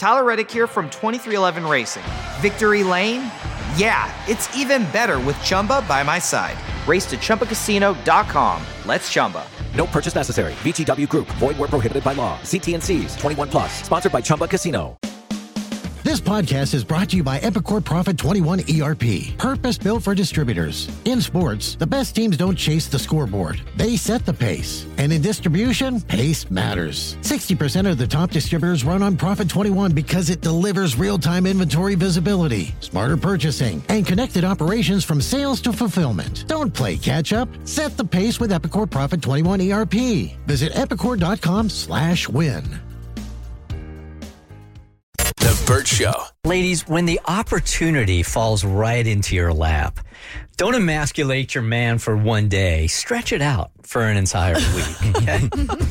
Tyler Reddick here from 2311 Racing. Victory Lane? Yeah, it's even better with Chumba by my side. Race to ChumbaCasino.com. Let's Chumba. No purchase necessary. VGW Group. Void where prohibited by law. See T&Cs. 21 plus. Sponsored by Chumba Casino. This podcast is brought to you by Epicor Profit 21 ERP, purpose-built for distributors. In sports, the best teams don't chase the scoreboard. They set the pace. And in distribution, pace matters. 60% of the top distributors run on Profit 21 because it delivers real-time inventory visibility, smarter purchasing, and connected operations from sales to fulfillment. Don't play catch-up. Set the pace with Epicor Profit 21 ERP. Visit epicor.com/win. The Burt Show. Ladies, when the opportunity falls right into your lap, don't emasculate your man for one day. Stretch it out for an entire week. Okay?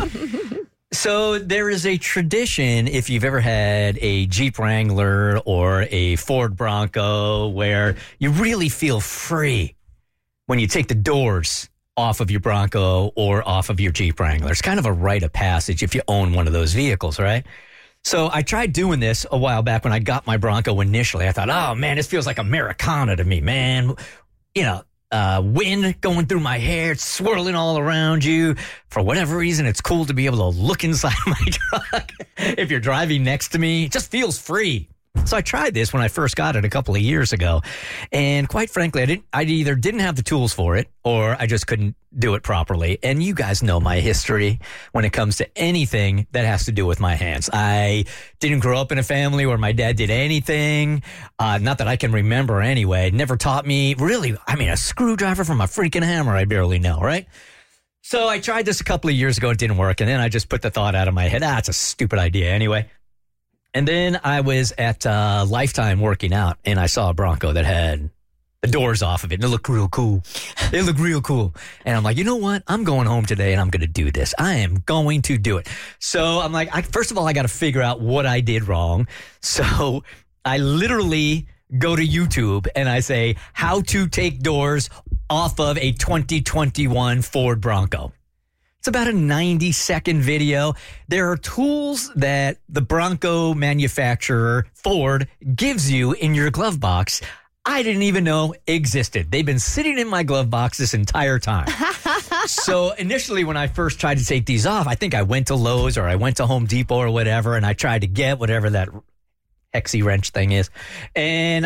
So there is a tradition, if you've ever had a Jeep Wrangler or a Ford Bronco, where you really feel free when you take the doors off of your Bronco or off of your Jeep Wrangler. It's kind of a rite of passage if you own one of those vehicles, right? So I tried doing this a while back when I got my Bronco initially. I thought, oh, man, this feels like Americana to me, man. You know, wind going through my hair, it's swirling all around you. For whatever reason, it's cool to be able to look inside my truck. If you're driving next to me, it just feels free. So I tried this when I first got it a couple of years ago. And quite frankly, I either didn't have the tools for it or I just couldn't do it properly. And you guys know my history when it comes to anything that has to do with my hands. I didn't grow up in a family where my dad did anything. Not that I can remember anyway. Never taught me really. I mean, a screwdriver from a freaking hammer, I barely know, right? So I tried this a couple of years ago. It didn't work. And then I just put the thought out of my head, it's a stupid idea anyway. And then I was at Lifetime working out, and I saw a Bronco that had the doors off of it, and it looked real cool. It looked real cool. And I'm like, you know what? I'm going home today, and I'm going to do this. I am going to do it. So I'm like, first of all, I got to figure out what I did wrong. So I literally go to YouTube, and I say, how to take doors off of a 2021 Ford Bronco. It's about a 90-second video. There are tools that the Bronco manufacturer, Ford, gives you in your glove box I didn't even know existed. They've been sitting in my glove box this entire time. So initially when I first tried to take these off, I think I went to Lowe's or I went to Home Depot or whatever, and I tried to get whatever that hexy wrench thing is. And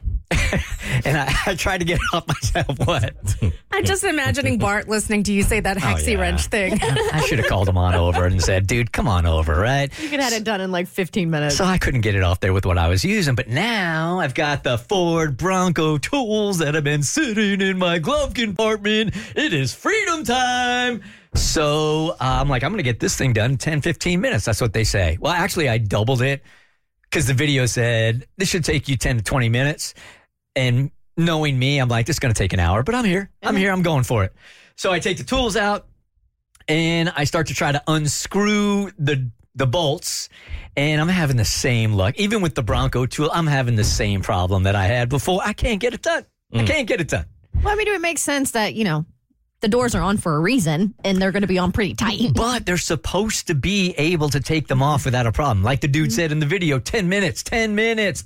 I tried to get it off myself. What? I'm just imagining Bart listening to you say that hexy wrench thing. I should have called him on over and said, dude, come on over, right? You could have had it done in like 15 minutes. So I couldn't get it off there with what I was using. But now I've got the Ford Bronco tools that have been sitting in my glove compartment. It is freedom time. So I'm like, I'm going to get this thing done in 10, 15 minutes. That's what they say. Well, actually, I doubled it because the video said this should take you 10 to 20 minutes. And knowing me, I'm like, this is going to take an hour, but I'm here. I'm going for it. So I take the tools out and I start to try to unscrew the bolts, and I'm having the same luck. Even with the Bronco tool, I'm having the same problem that I had before. I can't get it done. I can't get it done. Well, I mean, it makes sense that, you know, the doors are on for a reason, and they're going to be on pretty tight. But they're supposed to be able to take them off without a problem. Like the dude said in the video, 10 minutes. And you have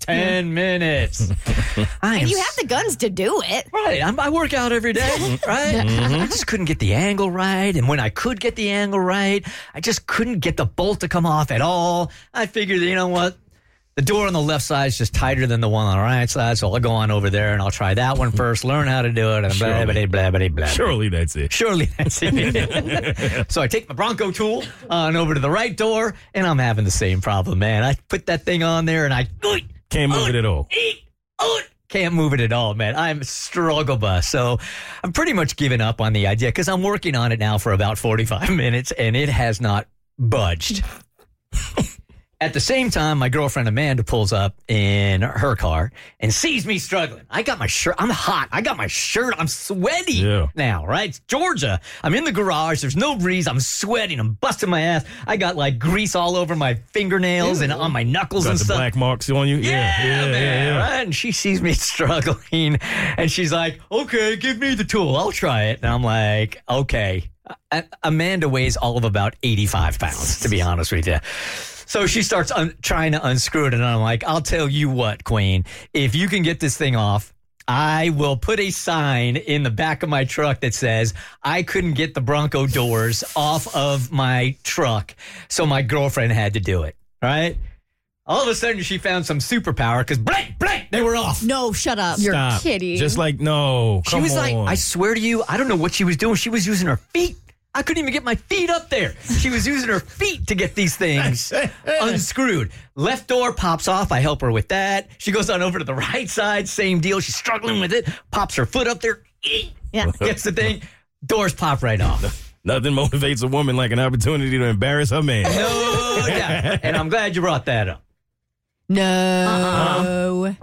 the guns to do it. Right. I work out every day, right? I just couldn't get the angle right. And when I could get the angle right, I just couldn't get the bolt to come off at all. I figured, you know what? The door on the left side is just tighter than the one on the right side, so I'll go on over there and I'll try that one first, learn how to do it, and Surely that's it. Surely that's it. So I take my Bronco tool on over to the right door, and I'm having the same problem, man. I put that thing on there, and I can't move it at all. Can't move it at all, man. I'm a struggle bus. So I'm pretty much giving up on the idea because I'm working on it now for about 45 minutes, and it has not budged. At the same time, my girlfriend Amanda pulls up in her car and sees me struggling. I got my shirt. I'm hot. I got my shirt. I'm sweaty now, right? It's Georgia. I'm in the garage. There's no breeze. I'm sweating. I'm busting my ass. I got like grease all over my fingernails and on my knuckles and stuff. Got the black marks on you? Yeah. Right? And she sees me struggling and she's like, okay, give me the tool. I'll try it. And I'm like, okay. Amanda weighs all of about 85 pounds, to be honest with you. So she starts trying to unscrew it, and I'm like, I'll tell you what, Queen. If you can get this thing off, I will put a sign in the back of my truck that says I couldn't get the Bronco doors off of my truck, so my girlfriend had to do it, right? All of a sudden, she found some superpower because blank, they were off. No, shut up. Stop. You're kidding. Just like, no, She come was on. like, I swear to you, I don't know what she was doing. She was using her feet. I couldn't even get my feet up there. She was using her feet to get these things unscrewed. Left door pops off. I help her with that. She goes on over to the right side. Same deal. She's struggling with it. Pops her foot up there. Yeah. Gets the thing. Doors pop right off. Nothing motivates a woman like an opportunity to embarrass her man. No doubt. And I'm glad you brought that up. No.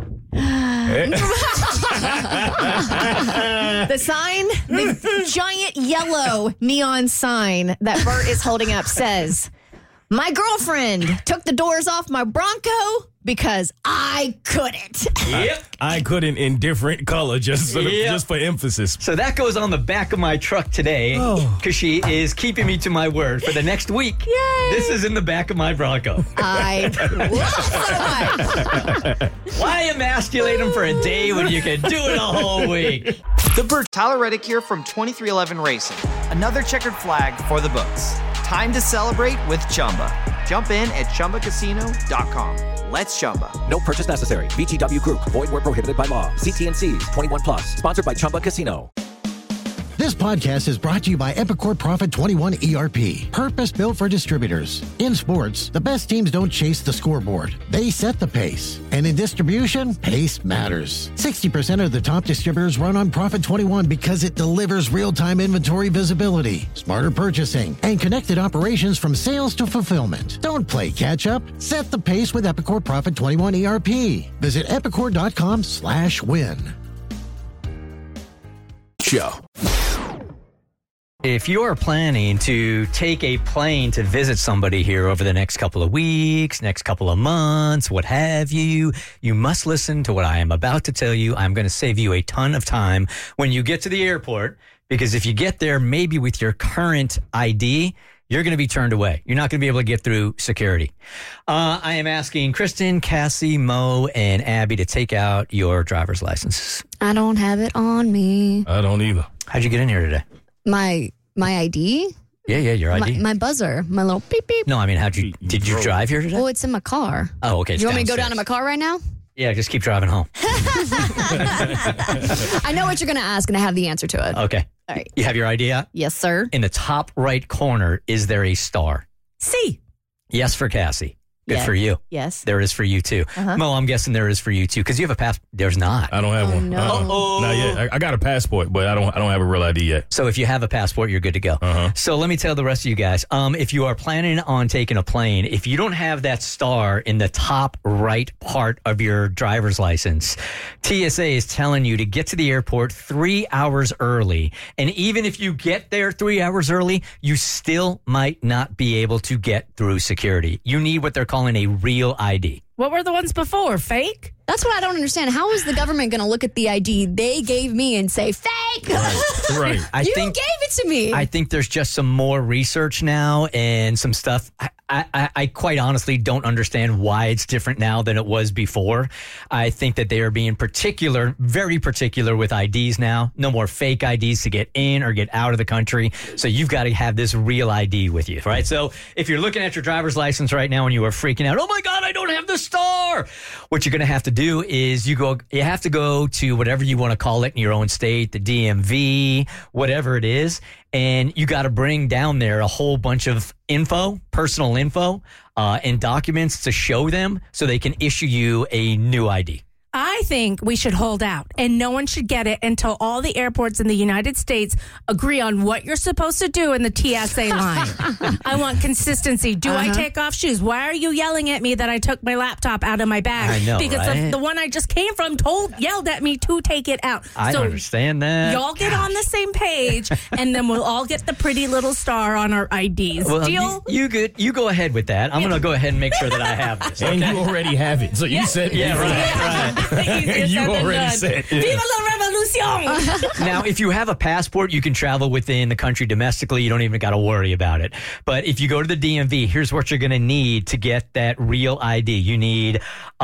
The sign, the giant yellow neon sign that Bert is holding up says, "My girlfriend took the doors off my Bronco because I couldn't." Yep. I couldn't in different color just for emphasis. So that goes on the back of my truck today because she is keeping me to my word for the next week. Yay. This is in the back of my Bronco. I love so much. Why emasculate them for a day when you can do it a whole week? Tyler Reddick here from 2311 Racing. Another checkered flag for the books. Time to celebrate with Chumba. Jump in at ChumbaCasino.com. Let's Chumba. No purchase necessary. VGW Group. Void where prohibited by law. See T&Cs. 21 plus. Sponsored by Chumba Casino. This podcast is brought to you by Epicor Profit 21 ERP. Purpose-built for distributors. In sports, the best teams don't chase the scoreboard. They set the pace. And in distribution, pace matters. 60% of the top distributors run on Profit 21 because it delivers real-time inventory visibility, smarter purchasing, and connected operations from sales to fulfillment. Don't play catch-up. Set the pace with Epicor Profit 21 ERP. Visit epicor.com/win. Show. If you are planning to take a plane to visit somebody here over the next couple of weeks, next couple of months, what have you, you must listen to what I am about to tell you. I'm going to save you a ton of time when you get to the airport, because if you get there maybe with your current ID, you're going to be turned away. You're not going to be able to get through security. I am asking Kristen, Cassie, Mo, and Abby to take out your driver's licenses. I don't have it on me. I don't either. How'd you get in here today? My ID? Yeah, your ID. My buzzer. My little beep beep. No, I mean, did you drive here today? Oh, it's in my car. Oh, okay. You want me to go down to my car right now? Yeah, just keep driving home. I know what you're going to ask, and I have the answer to it. Okay. All right. You have your ID out? Yes, sir. In the top right corner, is there a star? C. Yes for Cassie. Good Yeah. for you. Yes. There is for you, too. Mo, I'm guessing there is for you, too, because you have a passport. There's not. I don't have one. no. Not yet. I got a passport, but I don't have a real ID yet. So if you have a passport, you're good to go. So let me tell the rest of you guys, if you are planning on taking a plane, if you don't have that star in the top right part of your driver's license, TSA is telling you to get to the airport 3 hours early. And even if you get there 3 hours early, you still might not be able to get through security. You need what they're calling a real ID. What were the ones before? Fake? That's what I don't understand. How is the government going to look at the ID they gave me and say, fake? Right. You gave it to me. I think there's just some more research now and some stuff. I quite honestly don't understand why it's different now than it was before. I think that they are being very particular with IDs now. No more fake IDs to get in or get out of the country. So you've got to have this real ID with you, right? So if you're looking at your driver's license right now and you are freaking out, oh my God, I don't have the star. What you're going to have to do is you have to go to whatever you want to call it in your own state, the DMV, whatever it is. And you got to bring down there a whole bunch of personal info, and documents to show them so they can issue you a new ID. I think we should hold out, and no one should get it until all the airports in the United States agree on what you're supposed to do in the TSA line. I want consistency. Do I take off shoes? Why are you yelling at me that I took my laptop out of my bag? I know, because right? the one I just came from yelled at me to take it out. I understand that. Y'all get on the same page, and then we'll all get the pretty little star on our IDs. Well, Deal? you go ahead with that. I'm going to go ahead and make sure that I have this. And you already have it. So you said Yeah, right. You already said Viva la revolution! Now, if you have a passport, you can travel within the country domestically. You don't even got to worry about it. But if you go to the DMV, here's what you're going to need to get that real ID. You need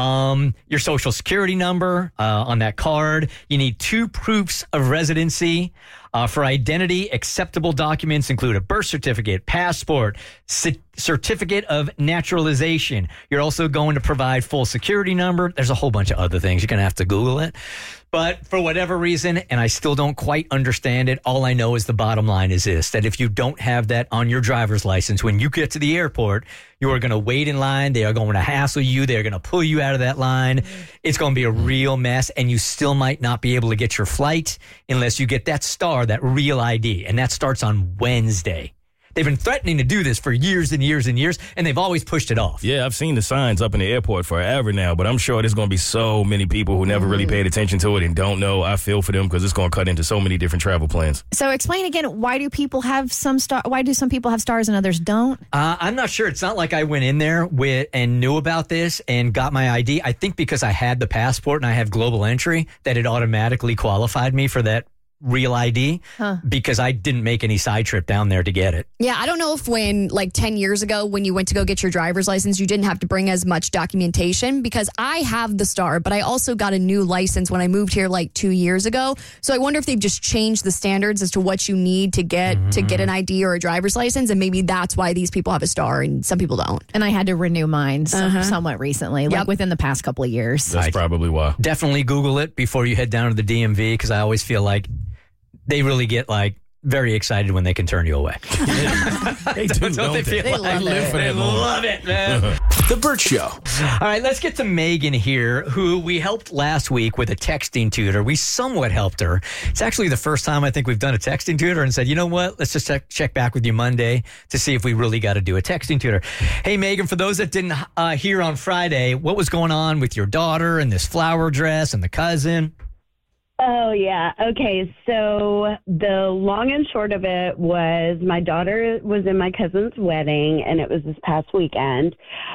your social security number on that card. You need 2 proofs of residency. For identity, acceptable documents include a birth certificate, passport, certificate of naturalization. You're also going to provide full security number. There's a whole bunch of other things. You're going to have to Google it. But for whatever reason, and I still don't quite understand it, all I know is the bottom line is this, that if you don't have that on your driver's license, when you get to the airport, you are going to wait in line. They are going to hassle you. They are going to pull you out of that line. It's going to be a real mess, and you still might not be able to get your flight unless you get that star, that real ID, and that starts on Wednesday. They've been threatening to do this for years and years and years, and they've always pushed it off. Yeah, I've seen the signs up in the airport forever now, but I'm sure there's going to be so many people who never really paid attention to it and don't know. I feel for them because it's going to cut into so many different travel plans. So explain again, why do people have why do some people have stars and others don't? I'm not sure. It's not like I went in there and knew about this and got my ID. I think because I had the passport and I have global entry, that it automatically qualified me for that real ID because I didn't make any side trip down there to get it. Yeah, I don't know if when, like 10 years ago, when you went to go get your driver's license, you didn't have to bring as much documentation, because I have the star, but I also got a new license when I moved here like 2 years ago. So I wonder if they've just changed the standards as to what you need to get an ID or a driver's license, and maybe that's why these people have a star and some people don't. And I had to renew mine somewhat recently, like within the past couple of years. That's probably why. Definitely Google it before you head down to the DMV, because I always feel like they really get like very excited when they can turn you away. They do, don't they? Feel They like love live it. for they that moment. love it, man. The Burt Show. All right, let's get to Megan here, who we helped last week with a texting tutor. We somewhat helped her. It's actually the first time I think we've done a texting tutor and said, you know what, let's just check back with you Monday to see if we really got to do a texting tutor. Hey, Megan, for those that didn't hear on Friday, what was going on with your daughter and this flower dress and the cousin? Oh, yeah. Okay. So the long and short of it was my daughter was in my cousin's wedding, and it was this past weekend.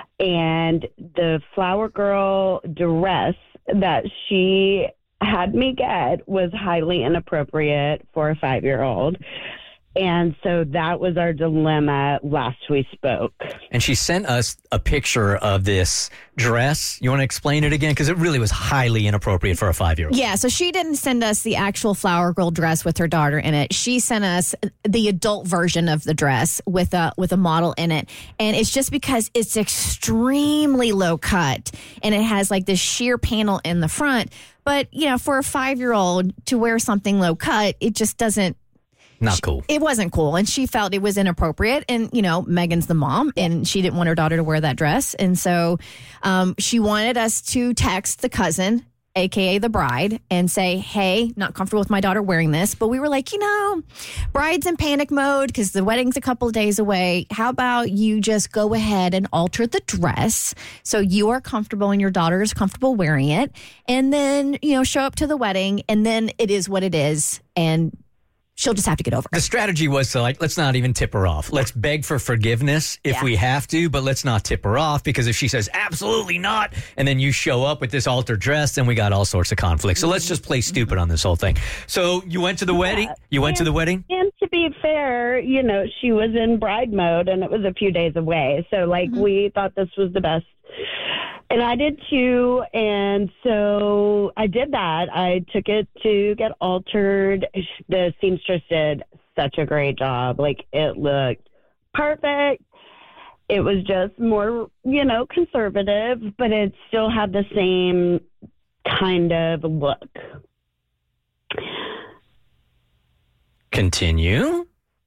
And the flower girl dress that she had me get was highly inappropriate for a 5-year-old. And so that was our dilemma last we spoke. And she sent us a picture of this dress. You want to explain it again? Because it really was highly inappropriate for a 5-year-old. Yeah, so she didn't send us the actual flower girl dress with her daughter in it. She sent us the adult version of the dress with a model in it. And it's just because it's extremely low cut and it has like this sheer panel in the front. But, you know, for a 5-year-old to wear something low cut, it just doesn't. Not cool. It wasn't cool. And she felt it was inappropriate. And, you know, Megan's the mom and she didn't want her daughter to wear that dress. And so she wanted us to text the cousin, AKA the bride, and say, hey, not comfortable with my daughter wearing this. But we were like, you know, bride's in panic mode because the wedding's a couple of days away. How about you just go ahead and alter the dress so you are comfortable and your daughter is comfortable wearing it. And then, you know, show up to the wedding and then it is what it is. And she'll just have to get over it. The strategy was to let's not even tip her off. Let's beg for forgiveness if we have to, but let's not tip her off, because if she says absolutely not, and then you show up with this altered dress, then we got all sorts of conflict. So let's just play stupid on this whole thing. So you went to the wedding? You went to the wedding? And to be fair, you know, she was in bride mode and it was a few days away. So we thought this was the best. And I did too. And so I did that. I took it to get altered. The seamstress did such a great job. Like, it looked perfect. It was just more, you know, conservative, but it still had the same kind of look. Continue.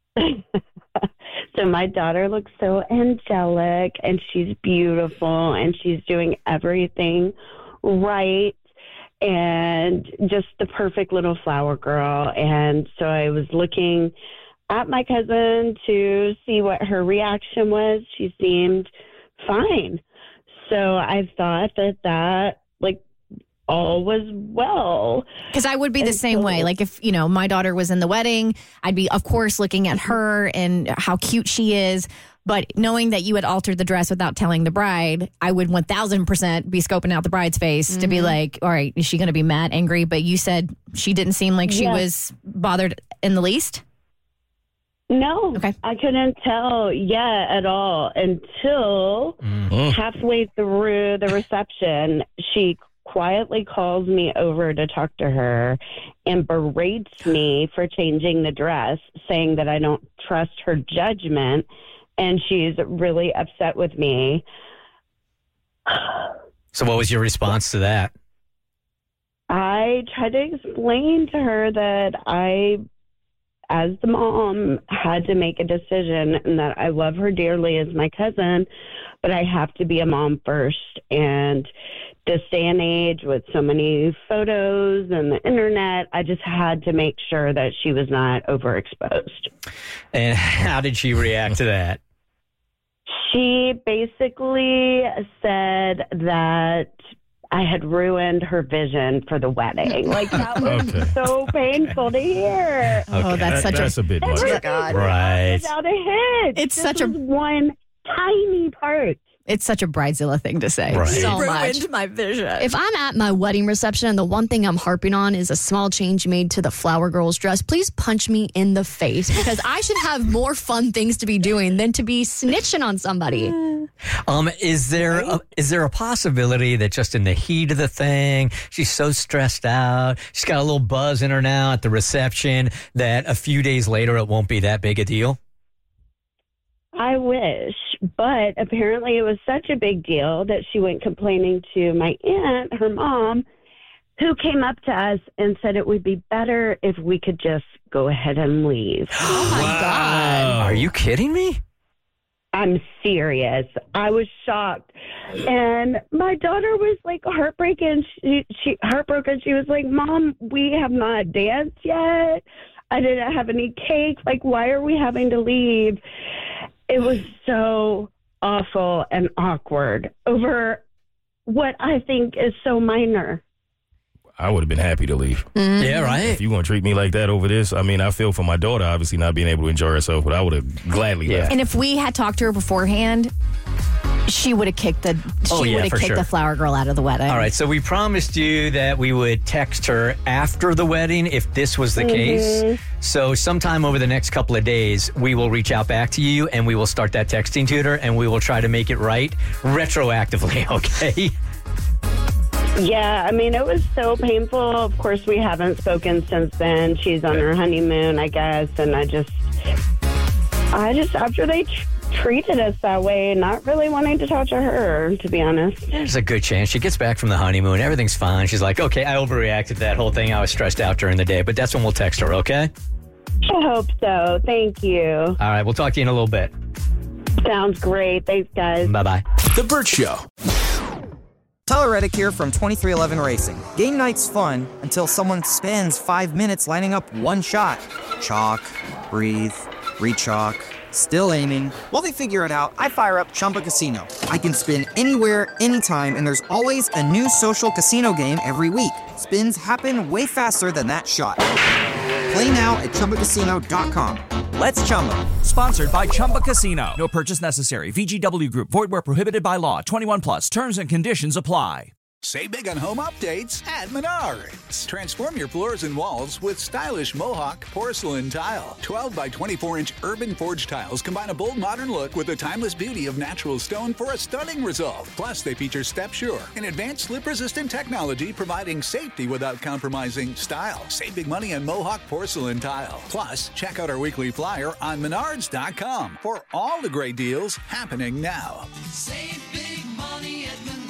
So my daughter looks so angelic, and she's beautiful, and she's doing everything right, and just the perfect little flower girl. And so I was looking at my cousin to see what her reaction was. She seemed fine. So I thought that all was well. Because I would be the same way. Like, if, you know, my daughter was in the wedding, I'd be, of course, looking at her and how cute she is. But knowing that you had altered the dress without telling the bride, I would 1,000% be scoping out the bride's face to be like, all right, is she going to be mad, angry? But you said she didn't seem like she was bothered in the least? No, Okay. I couldn't tell at all until halfway through the reception. She quietly calls me over to talk to her and berates me for changing the dress, saying that I don't trust her judgment, and she's really upset with me. So what was your response to that? I tried to explain to her that I, as the mom, had to make a decision and that I love her dearly as my cousin, but I have to be a mom first. And this day and age with so many photos and the internet, I just had to make sure that she was not overexposed. And how did she react to that? She basically said that I had ruined her vision for the wedding. Like, that was so painful to hear. Oh, that's a bit much. Oh, God. Right. Without a hit. It's This such a- was one tiny part. It's such a bridezilla thing to say. Right. So Ruined much. my vision. If I'm at my wedding reception and the one thing I'm harping on is a small change made to the flower girl's dress, please punch me in the face, because I should have more fun things to be doing than to be snitching on somebody. Is there a possibility that just in the heat of the thing, she's so stressed out, she's got a little buzz in her now at the reception, that a few days later it won't be that big a deal? I wish, but apparently it was such a big deal that she went complaining to my aunt, her mom, who came up to us and said it would be better if we could just go ahead and leave. Oh, my God. Are you kidding me? I'm serious. I was shocked. And my daughter was like heartbroken. She heartbroken. She was like, Mom, we have not danced yet. I didn't have any cake. Like, why are we having to leave? It was so awful and awkward over what I think is so minor. I would have been happy to leave. Yeah, right. If you want to treat me like that over this, I mean, I feel for my daughter obviously not being able to enjoy herself, but I would have gladly left. And if we had talked to her beforehand, she would have kicked the flower girl out of the wedding. All right, so we promised you that we would text her after the wedding if this was the case. So sometime over the next couple of days, we will reach out back to you and we will start that texting tutor and we will try to make it right retroactively, okay? Yeah, I mean, it was so painful. Of course, we haven't spoken since then. She's on her honeymoon, I guess, and I just after they treated us that way, not really wanting to talk to her, to be honest. There's a good chance she gets back from the honeymoon. Everything's fine. She's like, okay, I overreacted to that whole thing. I was stressed out during the day, but that's when we'll text her, okay? I hope so. Thank you. All right, we'll talk to you in a little bit. Sounds great. Thanks, guys. Bye-bye. The Burt Show. Tyler Reddick here from 2311 Racing. Game night's fun until someone spends 5 minutes lining up one shot. Chalk, breathe, re-chalk, still aiming. While they figure it out, I fire up Chumba Casino. I can spin anywhere, anytime, and there's always a new social casino game every week. Spins happen way faster than that shot. Play now at ChumbaCasino.com. Let's Chumba. Sponsored by Chumba Casino. No purchase necessary. VGW Group. Void where prohibited by law. 21 plus. Terms and conditions apply. Save big on home updates at Menards. Transform your floors and walls with stylish Mohawk porcelain tile. 12 by 24-inch urban forged tiles combine a bold modern look with the timeless beauty of natural stone for a stunning result. Plus, they feature Step Sure, an advanced slip-resistant technology providing safety without compromising style. Save big money on Mohawk porcelain tile. Plus, check out our weekly flyer on Menards.com for all the great deals happening now. Save big money at Menards.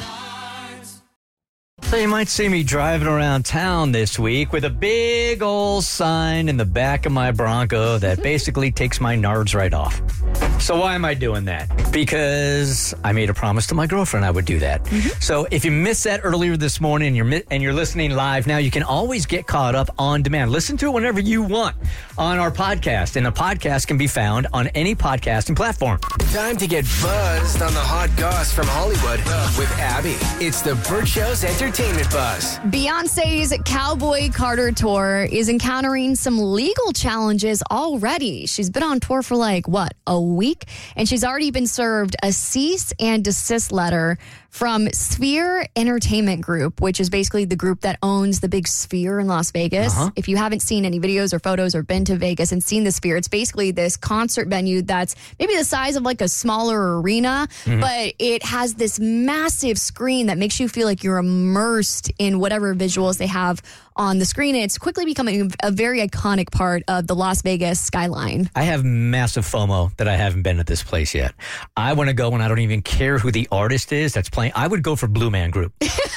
So you might see me driving around town this week with a big old sign in the back of my Bronco that basically takes my nards right off. So why am I doing that? Because I made a promise to my girlfriend I would do that. So if you missed that earlier this morning and you're listening live now, you can always get caught up on demand. Listen to it whenever you want on our podcast. And the podcast can be found on any podcasting platform. Time to get buzzed on the hot goss from Hollywood with Abby. It's the Burt Show's Entertainment Buzz. Beyonce's Cowboy Carter tour is encountering some legal challenges already. She's been on tour for a week week, and she's already been served a cease and desist letter from Sphere Entertainment Group, which is basically the group that owns the big Sphere in Las Vegas. If you haven't seen any videos or photos or been to Vegas and seen the Sphere, it's basically this concert venue that's maybe the size of like a smaller arena, but it has this massive screen that makes you feel like you're immersed in whatever visuals they have on the screen. And it's quickly becoming a very iconic part of the Las Vegas skyline. I have massive FOMO that I haven't been at this place yet. I want to go and I don't even care who the artist is that's playing. I would go for Blue Man Group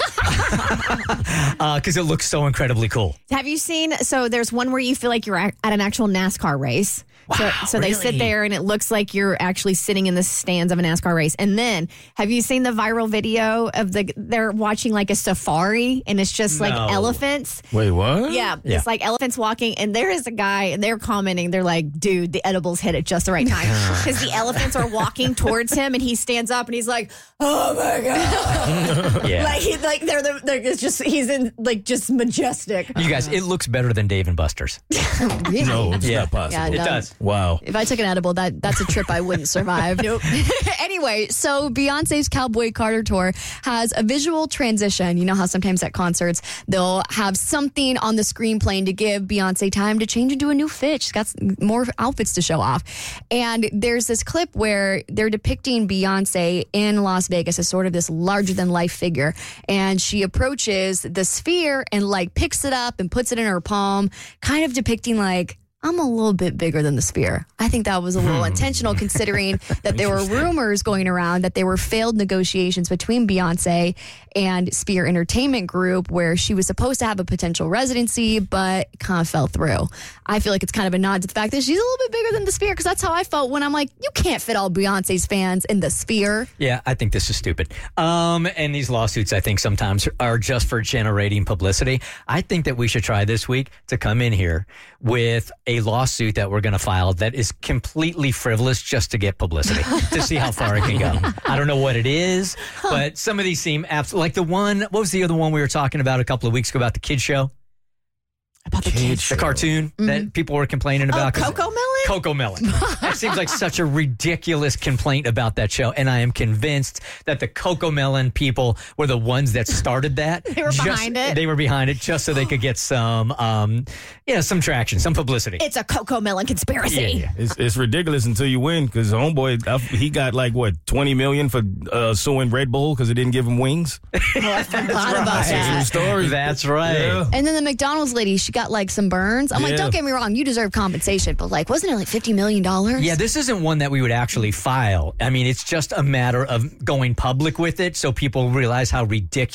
because it looks so incredibly cool. Have you seen, so there's one where you feel like you're at an actual NASCAR race. Wow, so they sit there and it looks like you're actually sitting in the stands of a NASCAR race. And then have you seen the viral video of they're watching like a safari and it's just like elephants? Wait, what? Yeah, it's like elephants walking, and there is a guy, and they're commenting, they're like, dude, the edibles hit at just the right time. Because the elephants are walking towards him, and he stands up, and he's like, oh my God. He's in, like, just majestic. You guys, it looks better than Dave and Buster's. Really? No, it's not possible. Yeah, It does. Wow. If I took an edible, that's a trip I wouldn't survive. Nope. Anyway, so Beyonce's Cowboy Carter tour has a visual transition. You know how sometimes at concerts they'll have something on the screen playing to give Beyonce time to change into a new fit. She's got more outfits to show off. And there's this clip where they're depicting Beyonce in Las Vegas as sort of this larger than life figure. And she approaches the Sphere and like picks it up and puts it in her palm, kind of depicting like, I'm a little bit bigger than the Sphere. I think that was a little intentional considering that there were rumors going around that there were failed negotiations between Beyonce and Sphere Entertainment Group where she was supposed to have a potential residency, but kind of fell through. I feel like it's kind of a nod to the fact that she's a little bit bigger than the Sphere because that's how I felt when I'm like, you can't fit all Beyonce's fans in the Sphere. Yeah, I think this is stupid. And these lawsuits, I think, sometimes are just for generating publicity. I think that we should try this week to come in here with a lawsuit that we're going to file that is completely frivolous just to get publicity, to see how far it can go. I don't know what it is, but some of these seem absolutely like the one. What was the other one we were talking about a couple of weeks ago about the kids show? About the kids. The cartoon that people were complaining about. Coco Melon? Coco Melon. That seems like such a ridiculous complaint about that show. And I am convinced that the Coco Melon people were the ones that started that. They were behind it. They were behind it just so they could get some, some traction, some publicity. It's a Coco Melon conspiracy. Yeah. It's ridiculous until you win because homeboy, he got like, what, $20 million for suing Red Bull because it didn't give him wings? Oh, I forgot about that. Story. That's right. Yeah. And then the McDonald's lady, she got like some burns. I'm like, don't get me wrong, you deserve compensation, but like, wasn't it like $50 million? Yeah, this isn't one that we would actually file. I mean, it's just a matter of going public with it so people realize how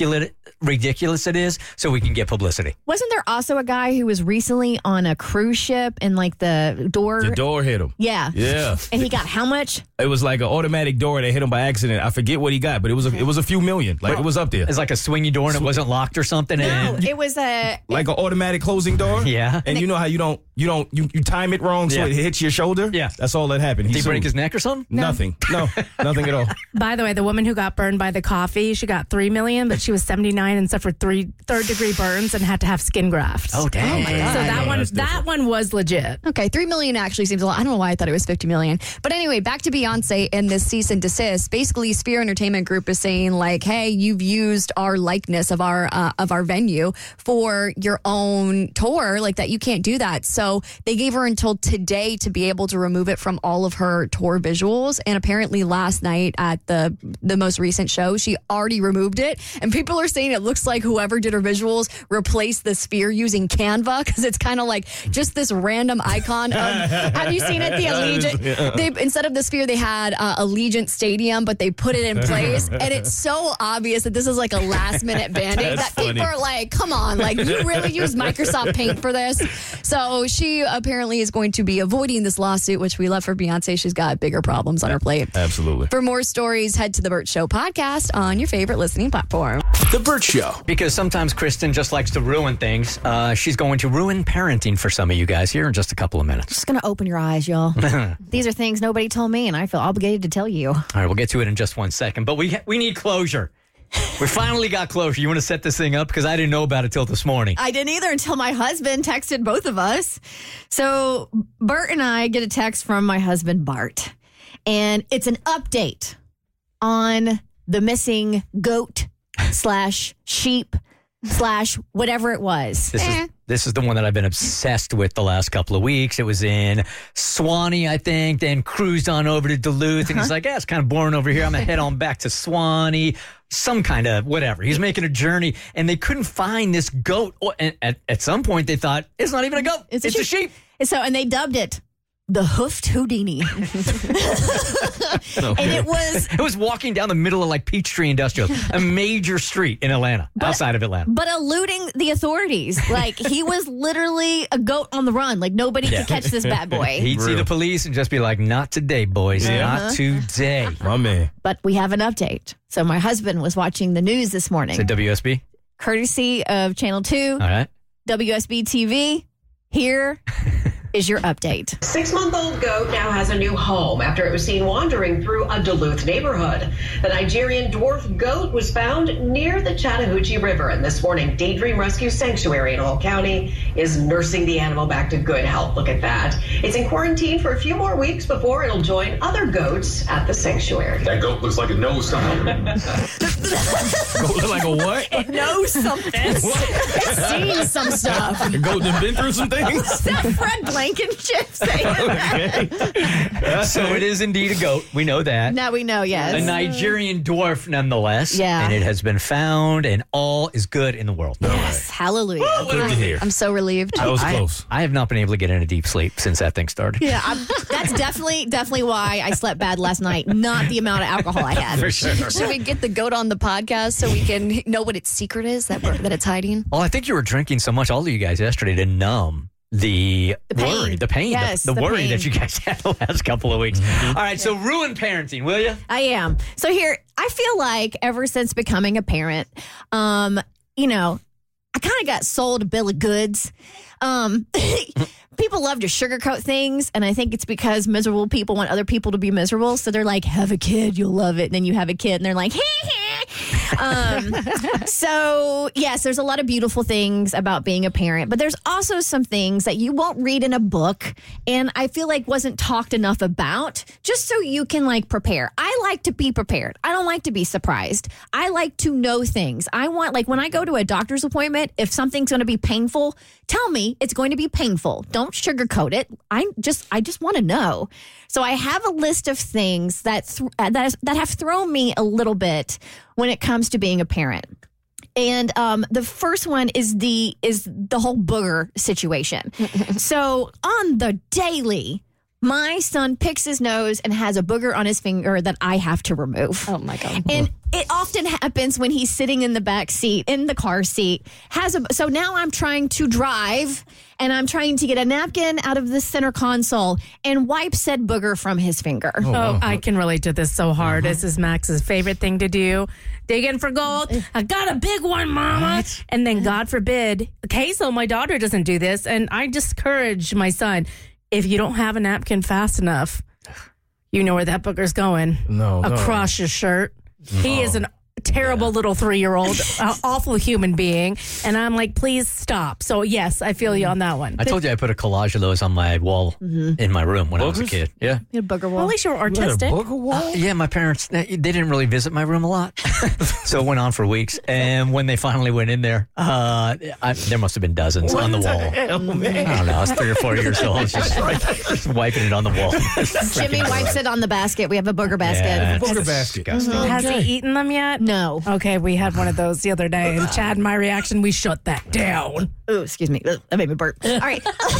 ridiculous it is so we can get publicity. Wasn't there also a guy who was recently on a cruise ship and like the door hit him? Yeah. Yeah. And he got how much? It was like an automatic door that hit him by accident. I forget what he got, but it was a few million. Like, it was up there. It's like a swingy door and it wasn't locked or something. No, it was like an automatic closing door. Yeah. And you know how you time it wrong so it hits your shoulder? Yeah. That's all that happened. Did he break his neck or something? Nothing. No, nothing at all. By the way, the woman who got burned by the coffee, she got $3 million, but she was 79 and suffered third-degree burns and had to have skin grafts. Oh, dang. Oh, my God. So that one was legit. Okay, $3 million actually seems a lot. I don't know why I thought it was $50 million. But anyway, back to Beyonce and this cease and desist. Basically, Sphere Entertainment Group is saying like, hey, you've used our likeness of our venue for your own tour, like that you can't do that. So they gave her until today to be able to remove it from all of her tour visuals. And apparently last night at the most recent show, she already removed it. And people are saying it looks like whoever did her visuals replaced the Sphere using Canva because it's kind of like just this random icon of, have you seen it? The Allegiant. They, instead of the Sphere, they had Allegiant Stadium, but they put it in place. And it's so obvious that this is like a last minute band-aid that people are like, come on, like you really use Microsoft Paint for this? So she apparently is going to be avoiding this lawsuit, which we love for Beyonce. She's got bigger problems on her plate. Absolutely. For more stories, head to The Burt Show podcast on your favorite listening platform. The Burt Show. Because sometimes Kristen just likes to ruin things. She's going to ruin parenting for some of you guys here in just a couple of minutes. Just going to open your eyes, y'all. These are things nobody told me, and I feel obligated to tell you. All right, we'll get to it in just 1 second. But we need closure. We finally got closure. You want to set this thing up? Because I didn't know about it till this morning. I didn't either until my husband texted both of us. So Bert and I get a text from my husband, Bart. And it's an update on the missing goat / sheep / whatever it was. This is the one that I've been obsessed with the last couple of weeks. It was in Swanee, I think, then cruised on over to Duluth. And he's like, it's kind of boring over here. I'm going to head on back to Swanee. Some kind of whatever. He's making a journey, and they couldn't find this goat. And at some point, they thought, it's not even a goat. It's a sheep. And they dubbed it the Hoofed Houdini. And it was walking down the middle of like Peachtree Industrial, a major street in Atlanta, outside of Atlanta. But eluding the authorities. Like, he was literally a goat on the run. Like, nobody could catch this bad boy. He'd see the police and just be like, not today, boys. Not today. My man. But we have an update. So my husband was watching the news this morning. Is it WSB? Courtesy of Channel 2. All right. WSB TV. Here is your update. 6-month-old goat now has a new home after it was seen wandering through a Duluth neighborhood. The Nigerian dwarf goat was found near the Chattahoochee River, and this morning Daydream Rescue Sanctuary in Hall County is nursing the animal back to good health. Look at that. It's in quarantine for a few more weeks before it'll join other goats at the sanctuary. That goat looks like it knows something. Goat look like a what? It knows something. It's seen some stuff. The goat done been through some things? Is that Fred Blankenship saying that? So it is indeed a goat. We know that. Now we know, yes. A Nigerian dwarf, nonetheless. Yeah. And it has been found, and all is good in the world. Yes, hallelujah. Good to hear. I'm so relieved. That was close. I have not been able to get into deep sleep since that thing started. Yeah, that's definitely why I slept bad last night. Not the amount of alcohol I had. For sure. Should we get the goat on the podcast so we can know what its secret is that it's hiding? Well, I think you were drinking so much, all of you guys, yesterday to numb the worry, the pain, Yes, the the worry pain. that you guys had the last couple of weeks. All right, so ruin parenting, will you? I am. So here, I feel like ever since becoming a parent, I kind of got sold a bill of goods. People love to sugarcoat things, and I think it's because miserable people want other people to be miserable. So they're like, have a kid, you'll love it. And then you have a kid, and they're like, So, yes, there's a lot of beautiful things about being a parent, but there's also some things that you won't read in a book, and I feel like wasn't talked enough about, just so you can, prepare. I like to be prepared. I don't like to be surprised. I like to know things. I want, when I go to a doctor's appointment, if something's going to be painful, tell me it's going to be painful. Don't sugarcoat it. I just want to know. So I have a list of things that have thrown me a little bit when it comes to being a parent. And the first one is the whole booger situation. So on the daily, my son picks his nose and has a booger on his finger that I have to remove. Oh my God. And it often happens when he's sitting in the back seat, in the car seat. So now I'm trying to drive, and I'm trying to get a napkin out of the center console and wipe said booger from his finger. Oh, I can relate to this so hard. This is Max's favorite thing to do. Dig in for gold. I got a big one, Mama. What? And then, God forbid, Hazel, my daughter, doesn't do this, and I discourage my son. If you don't have a napkin fast enough, you know where that booger's going. Across your shirt. He is a terrible little 3-year-old, awful human being. And I'm like, please stop. So, yes, I feel you on that one. I told you I put a collage of those on my wall in my room when I was a kid. Yeah. You had a booger wall. Well, at least you were artistic. Booger wall? Yeah, my parents, they didn't really visit my room a lot. So it went on for weeks. And when they finally went in there, there must have been dozens on the wall. I don't know. I was 3 or 4 years old. Just wiping it on the wall. Jimmy wipes it on the basket. We have a booger basket. Yeah, Booger basket. Has he eaten them yet? No. Okay, we had one of those the other day, and Chad, my reaction, we shut that down. Oh, excuse me. That made me burp. All right.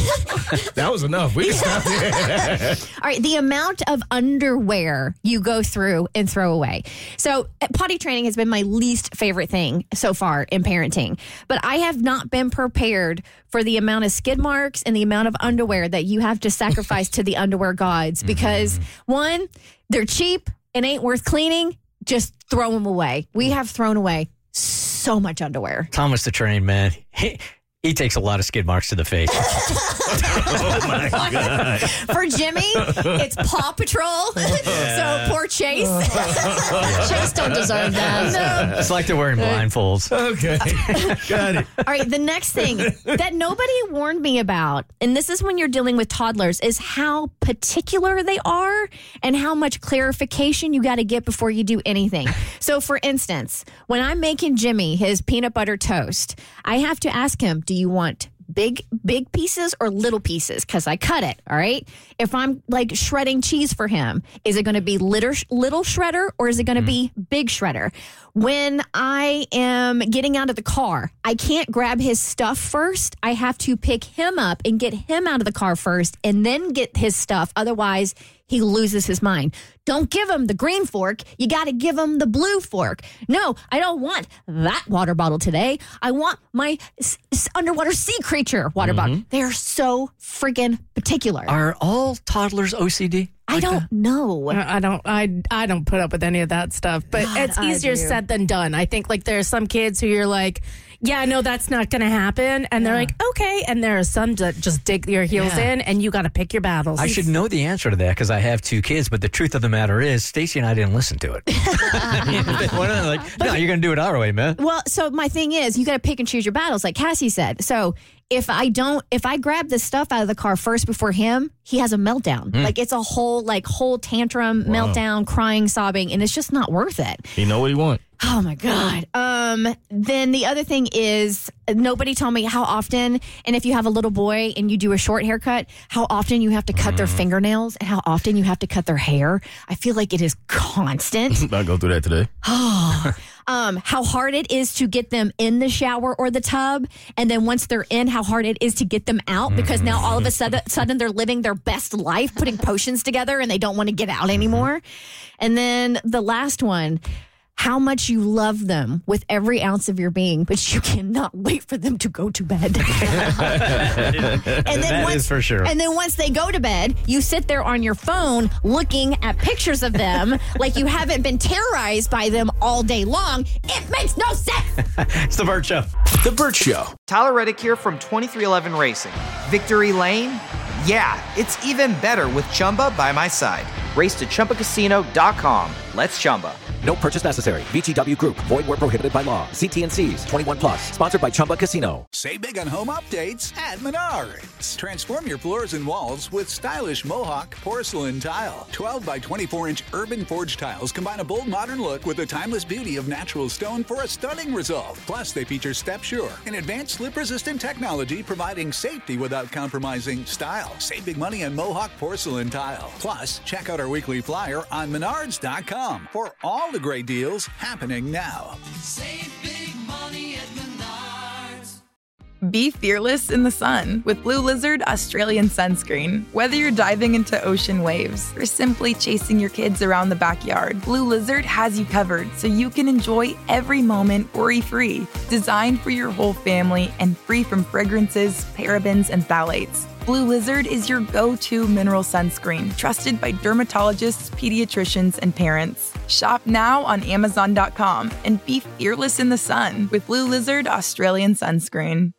That was enough. We can stop there. All right. The amount of underwear you go through and throw away. So potty training has been my least favorite thing so far in parenting, but I have not been prepared for the amount of skid marks and the amount of underwear that you have to sacrifice to the underwear gods because, one, they're cheap and ain't worth cleaning. Just throw them away. We have thrown away so much underwear. Thomas the Train Man. He takes a lot of skid marks to the face. Oh, my God. For Jimmy, it's Paw Patrol. So poor Chase. Chase don't deserve that. No. It's like they're wearing blindfolds. Okay. Got it. All right, the next thing that nobody warned me about, and this is when you're dealing with toddlers, is how particular they are and how much clarification you got to get before you do anything. So, for instance, when I'm making Jimmy his peanut butter toast, I have to ask him, do you want big pieces or little pieces? Because I cut it, all right? If I'm like shredding cheese for him, is it going to be little shredder or is it going to be big shredder? When I am getting out of the car, I can't grab his stuff first. I have to pick him up and get him out of the car first and then get his stuff. Otherwise, he loses his mind. Don't give him the green fork. You got to give him the blue fork. No, I don't want that water bottle today. I want my underwater sea creature water bottle. They are so friggin' particular. Are all toddlers OCD? I don't know. I don't put up with any of that stuff, but God, it's easier I do. said than done. I think like there are some kids who you're like, yeah, no, that's not going to happen. And they're like, okay. And there are some that just dig your heels in and you got to pick your battles. I should know the answer to that because I have 2 kids, but the truth of the matter is Stacey and I didn't listen to it. Like, no, you're going to do it our way, man. Well, so my thing is, you got to pick and choose your battles, like Cassie said. So if I grab the stuff out of the car first before him, he has a meltdown. Like it's a whole tantrum, meltdown, crying, sobbing, and it's just not worth it. He know what he want. Oh my God. Then the other thing is nobody told me how often, and if you have a little boy and you do a short haircut, how often you have to cut their fingernails and how often you have to cut their hair. I feel like it is constant. I'll go through that today. How hard it is to get them in the shower or the tub. And then once they're in, how hard it is to get them out because now all of a sudden they're living their best life, putting potions together and they don't want to get out anymore. And then the last one, how much you love them with every ounce of your being, but you cannot wait for them to go to bed. Is for sure. And then once they go to bed, you sit there on your phone looking at pictures of them like you haven't been terrorized by them all day long. It makes no sense. It's The Burt Show. The Burt Show. Tyler Reddick here from 2311 Racing. Victory Lane? Yeah, it's even better with Chumba by my side. Race to ChumbaCasino.com. Let's Chumba. No purchase necessary. VGW Group. Void where prohibited by law. See T&Cs. 21 plus. Sponsored by Chumba Casino. Save big on home updates at Menards. Transform your floors and walls with stylish Mohawk porcelain tile. 12 by 24-inch urban forged tiles combine a bold modern look with the timeless beauty of natural stone for a stunning result. Plus, they feature Step Sure, an advanced slip-resistant technology providing safety without compromising style. Save big money on Mohawk porcelain tile. Plus, check out our weekly flyer on Menards.com for all the great deals happening now. Save big money at Menards. Be fearless in the sun with Blue Lizard Australian sunscreen. Whether you're diving into ocean waves or simply chasing your kids around the backyard, Blue Lizard has you covered so you can enjoy every moment worry-free. Designed for your whole family and free from fragrances, parabens, and phthalates. Blue Lizard is your go-to mineral sunscreen, trusted by dermatologists, pediatricians, and parents. Shop now on Amazon.com and be fearless in the sun with Blue Lizard Australian sunscreen.